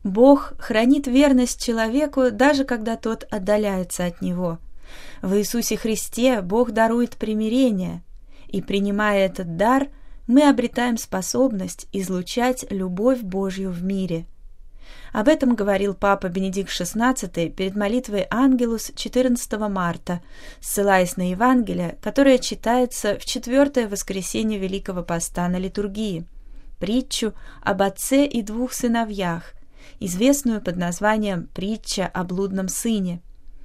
Бог хранит верность человеку, даже когда тот отдаляется от Него. В Иисусе Христе Бог дарует примирение, и, принимая этот дар, мы обретаем способность излучать любовь Божью в мире. Об этом говорил Папа Бенедикт XVI перед молитвой Ангелус 14 марта, ссылаясь на Евангелие, которое читается в 4-е воскресенье Великого Поста на литургии, притчу об отце и 2 сыновьях, известную под названием «Притча о блудном сыне».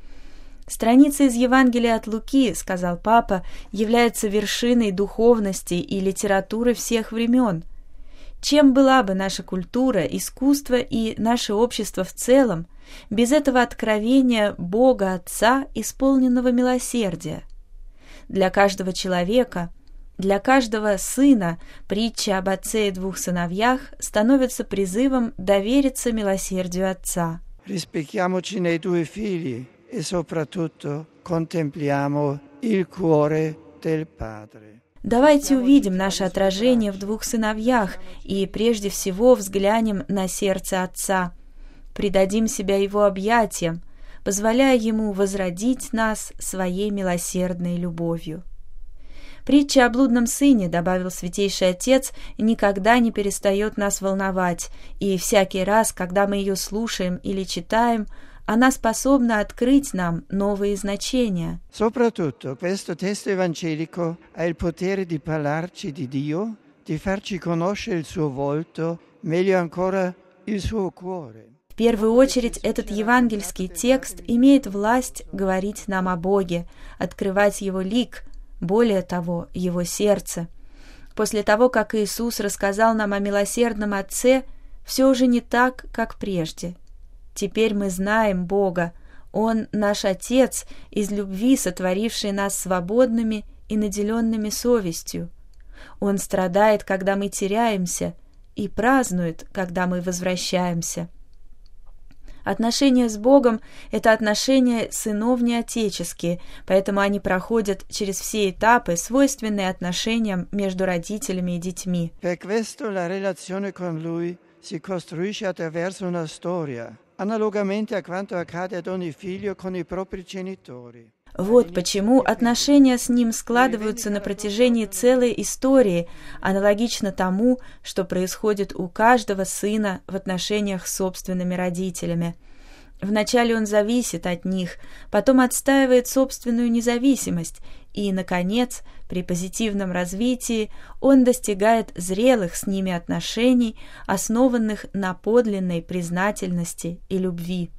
Страница из Евангелия от Луки, сказал Папа, является вершиной духовности и литературы всех времен. Чем была бы наша культура, искусство и наше общество в целом без этого откровения Бога Отца, исполненного милосердия? Для каждого человека, для каждого сына притча об отце и 2 сыновьях становится призывом довериться милосердию Отца. Rispecchiamoci nei 2 figli e soprattutto contempliamo il cuore del Padre. Давайте увидим наше отражение в 2 сыновьях и прежде всего взглянем на сердце Отца. Предадим себя Его объятиям, позволяя Ему возродить нас своей милосердной любовью. Притча о блудном сыне, добавил Святейший Отец, никогда не перестает нас волновать, и всякий раз, когда мы ее слушаем или читаем, она способна открыть нам новые значения. Soprattutto questo testo evangelico ha il potere di parlarci di Dio, di farci conoscere il suo volto, meglio ancora il suo cuore. В первую очередь, этот евангельский текст имеет власть говорить нам о Боге, открывать Его лик, более того, Его сердце. После того, как Иисус рассказал нам о милосердном Отце, все уже не так, как прежде. Теперь мы знаем Бога. Он наш Отец, из любви сотворивший нас свободными и наделенными совестью. Он страдает, когда мы теряемся, и празднует, когда мы возвращаемся. Отношения с Богом – это отношения сыновне-отеческие, поэтому они проходят через все этапы, свойственные отношениям между родителями и детьми. Per questo la relazione con Lui si costruisce attraverso una storia, analogamente a quanto accade ad ogni figlio con i propri genitori. Вот почему отношения с Ним складываются на протяжении целой истории, аналогично тому, что происходит у каждого сына в отношениях с собственными родителями. Вначале он зависит от них, потом отстаивает собственную независимость, и, наконец, при позитивном развитии он достигает зрелых с ними отношений, основанных на подлинной признательности и любви.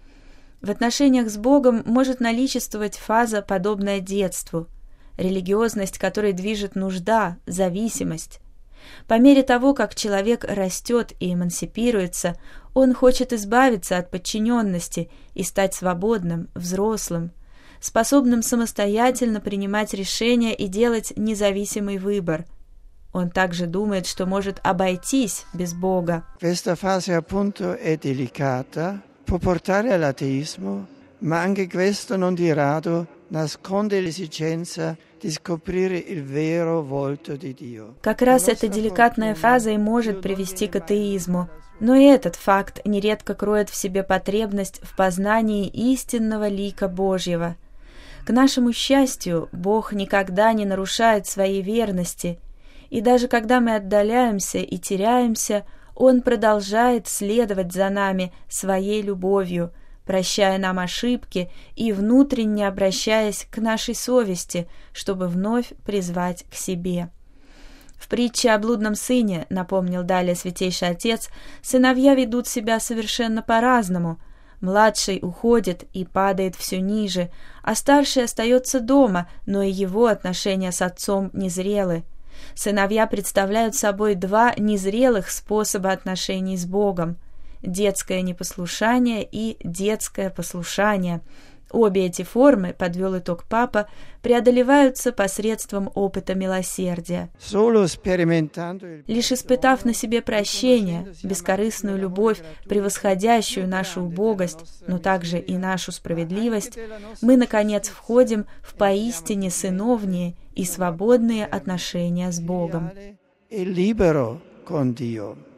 В отношениях с Богом может наличествовать фаза, подобная детству, религиозность, которой движет нужда, зависимость. По мере того, как человек растет и эмансипируется, он хочет избавиться от подчиненности и стать свободным, взрослым, способным самостоятельно принимать решения и делать независимый выбор. Он также думает, что может обойтись без Бога. Questa fase appunto è delicata. Può portare all'ateismo, ma anche questo non di rado nasconde l'esigenza di scoprire il vero volto di Dio. Как раз эта деликатная фаза и может привести к атеизму, но и этот факт нередко кроет в себе потребность в познании истинного лика Божьего. К нашему счастью, Бог никогда не нарушает своей верности, и даже когда мы отдаляемся и теряемся, Он продолжает следовать за нами своей любовью, прощая нам ошибки и внутренне обращаясь к нашей совести, чтобы вновь призвать к себе. В притче о блудном сыне, напомнил далее Святейший Отец, сыновья ведут себя совершенно по-разному. Младший уходит и падает все ниже, а старший остается дома, но и его отношения с отцом незрелы. Сыновья представляют собой 2 незрелых способа отношений с Богом – детское непослушание и детское послушание. Обе эти формы, подвел итог Папа, преодолеваются посредством опыта милосердия. Лишь испытав на себе прощение, бескорыстную любовь, превосходящую нашу убогость, но также и нашу справедливость, мы, наконец, входим в поистине сыновние и свободные отношения с Богом.